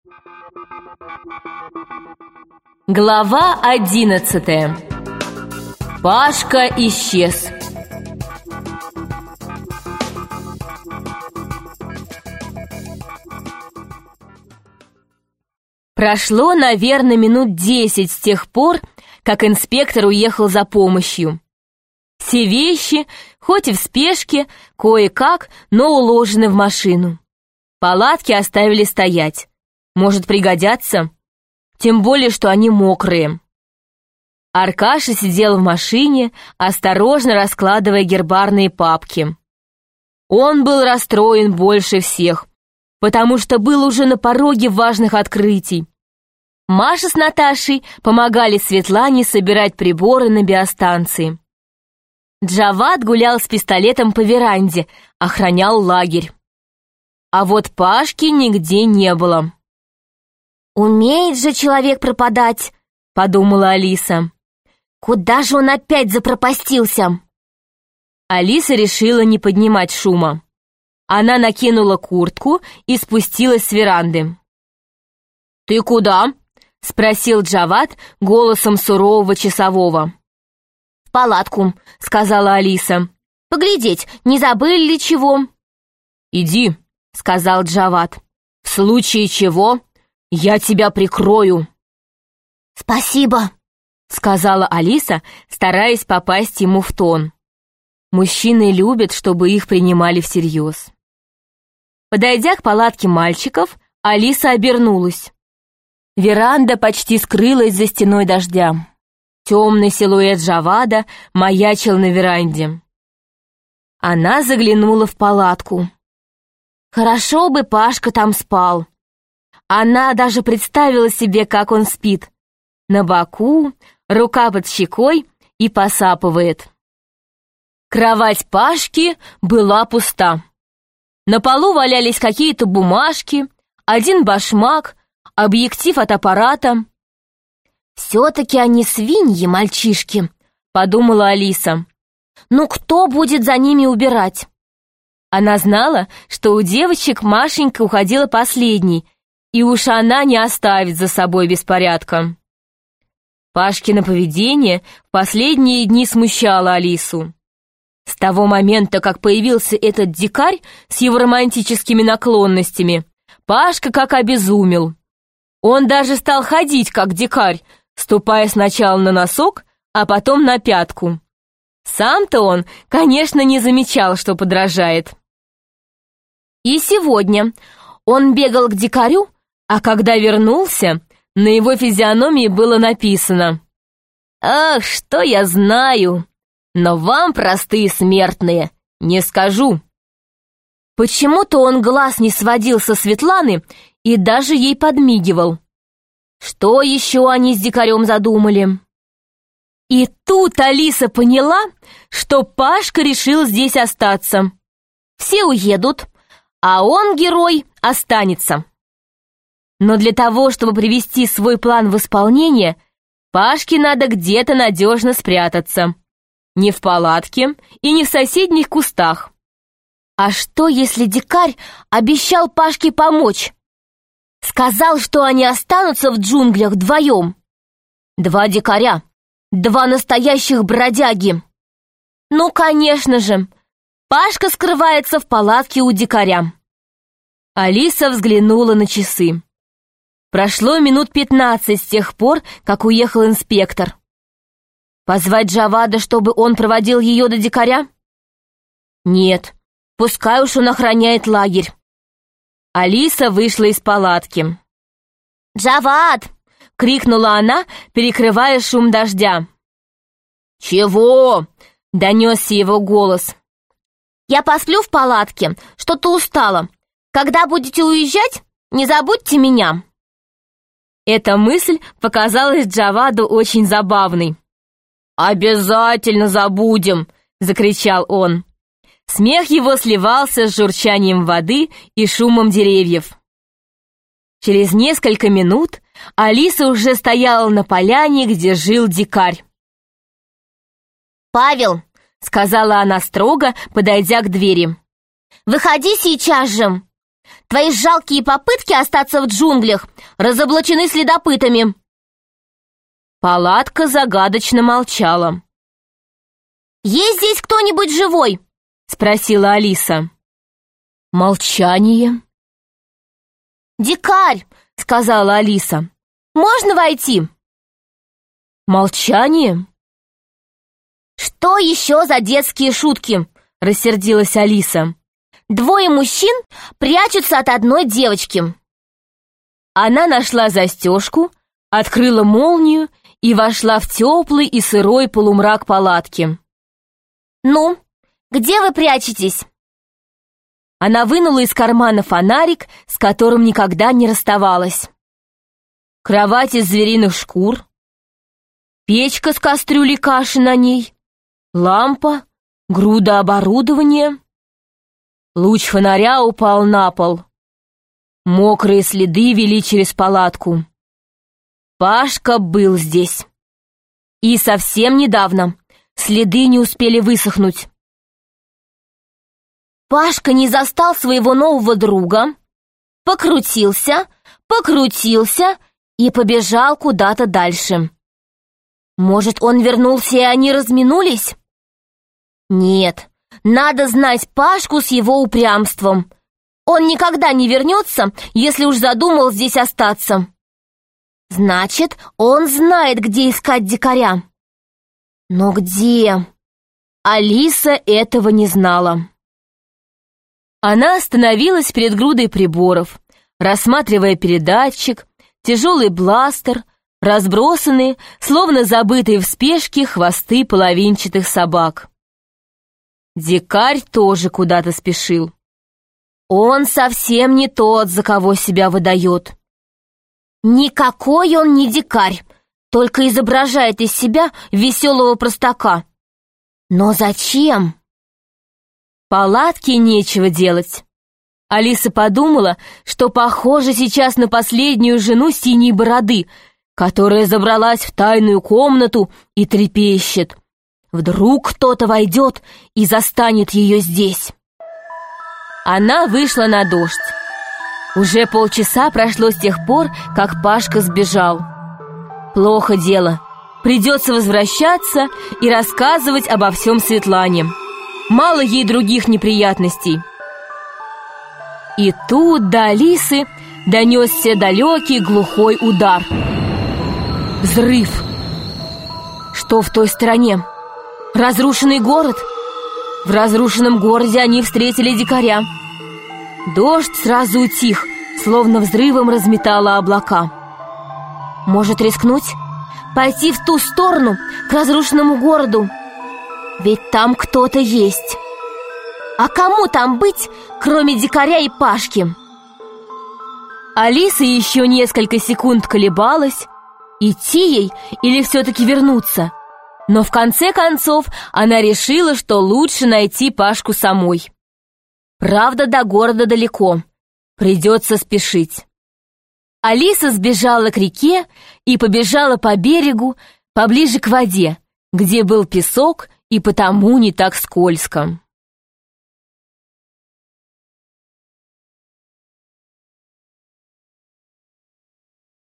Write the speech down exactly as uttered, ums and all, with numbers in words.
Глава одиннадцатая. Пашка исчез. Прошло, наверное, минут десять с тех пор, как инспектор уехал за помощью. Все вещи, хоть и в спешке, кое-как, но уложены в машину. Палатки оставили стоять. Может, пригодятся? Тем более, что они мокрые. Аркаша сидел в машине, осторожно раскладывая гербарные папки. Он был расстроен больше всех, потому что был уже на пороге важных открытий. Маша с Наташей помогали Светлане собирать приборы на биостанции. Джавад гулял с пистолетом по веранде, охранял лагерь. А вот Пашки нигде не было. «Умеет же человек пропадать», — подумала Алиса. «Куда же он опять запропастился?» Алиса решила не поднимать шума. Она накинула куртку и спустилась с веранды. «Ты куда?» — спросил Джавад голосом сурового часового. «В палатку», — сказала Алиса. «Поглядеть, не забыли ли чего?» «Иди», — сказал Джавад. «В случае чего я тебя прикрою». «Спасибо», — сказала Алиса, стараясь попасть ему в тон. Мужчины любят, чтобы их принимали всерьез. Подойдя к палатке мальчиков, Алиса обернулась. Веранда почти скрылась за стеной дождя. Темный силуэт Джавада маячил на веранде. Она заглянула в палатку. Хорошо бы Пашка там спал. Она даже представила себе, как он спит. На боку, рука под щекой и посапывает. Кровать Пашки была пуста. На полу валялись какие-то бумажки, один башмак, объектив от аппарата. «Все-таки они свиньи, мальчишки», — подумала Алиса. «Ну кто будет за ними убирать?» Она знала, что у девочек Машенька уходила последней, и уж она не оставит за собой беспорядка. Пашкино поведение в последние дни смущало Алису. С того момента, как появился этот дикарь с его романтическими наклонностями, Пашка как обезумел. Он даже стал ходить как дикарь, ступая сначала на носок, а потом на пятку. Сам-то он, конечно, не замечал, что подражает. И сегодня он бегал к дикарю, а когда вернулся, на его физиономии было написано: «Ах, что я знаю, но вам, простые смертные, не скажу». Почему-то он глаз не сводил со Светланы и даже ей подмигивал. Что еще они с дикарем задумали? И тут Алиса поняла, что Пашка решил здесь остаться. Все уедут, а он, герой, останется. Но для того, чтобы привести свой план в исполнение, Пашке надо где-то надежно спрятаться. Не в палатке и не в соседних кустах. А что, если дикарь обещал Пашке помочь? Сказал, что они останутся в джунглях вдвоем. Два дикаря, два настоящих бродяги. Ну, конечно же, Пашка скрывается в палатке у дикаря. Алиса взглянула на часы. Прошло минут пятнадцать с тех пор, как уехал инспектор. Позвать Джавада, чтобы он проводил ее до дикаря? Нет, пускай уж он охраняет лагерь. Алиса вышла из палатки. «Джавад!» — крикнула она, перекрывая шум дождя. «Чего?» — донесся его голос. «Я посплю в палатке, что-то устала. Когда будете уезжать, не забудьте меня». Эта мысль показалась Джаваду очень забавной. «Обязательно забудем!» — закричал он. Смех его сливался с журчанием воды и шумом деревьев. Через несколько минут Алиса уже стояла на поляне, где жил дикарь. «Павел», — сказала она строго, подойдя к двери, — «выходи сейчас же. твои жалкие попытки остаться в джунглях разоблачены следопытами». Палатка загадочно молчала. «Есть здесь кто-нибудь живой?» — спросила Алиса. Молчание. «Дикарь!» — сказала Алиса. «Можно войти?» Молчание. «Что еще за детские шутки?» — рассердилась Алиса. «Двое мужчин прячутся от одной девочки». Она нашла застежку, открыла молнию и вошла в теплый и сырой полумрак палатки. «Ну, где вы прячетесь?» Она вынула из кармана фонарик, с которым никогда не расставалась. Кровать из звериных шкур, печка с кастрюлей каши на ней, лампа, груда оборудования. Луч фонаря упал на пол. Мокрые следы вели через палатку. Пашка был здесь. И совсем недавно. Следы не успели высохнуть. Пашка не застал своего нового друга, покрутился, покрутился и побежал куда-то дальше. Может, он вернулся, и они разминулись? Нет, надо знать Пашку с его упрямством. Он никогда не вернется, если уж задумал здесь остаться. Значит, он знает, где искать дикаря. Но где? Алиса этого не знала. Она остановилась перед грудой приборов, рассматривая передатчик, тяжелый бластер, разбросанные, словно забытые в спешке, хвосты половинчатых собак. Дикарь тоже куда-то спешил. Он совсем не тот, за кого себя выдает. Никакой он не дикарь, только изображает из себя веселого простака. Но зачем? Палатке нечего делать. Алиса подумала, что похоже сейчас на последнюю жену синей бороды, которая забралась в тайную комнату и трепещет. Вдруг кто-то войдет и застанет ее здесь. Она вышла на дождь. Уже полчаса прошло с тех пор, как Пашка сбежал. Плохо дело. Придется возвращаться и рассказывать обо всем Светлане. Мало ей других неприятностей. И тут до Алисы донесся далекий глухой удар. Взрыв. Что в той стороне? Разрушенный город? В разрушенном городе они встретили дикаря. Дождь сразу утих, словно взрывом разметало облака. Может рискнуть? Пойти в ту сторону, к разрушенному городу? Ведь там кто-то есть. А кому там быть, кроме дикаря и Пашки? Алиса еще несколько секунд колебалась, идти ей или все-таки вернуться. Но в конце концов она решила, что лучше найти Пашку самой. Правда, до города далеко, придется спешить. Алиса сбежала к реке и побежала по берегу, поближе к воде, где был песок и потому не так скользко.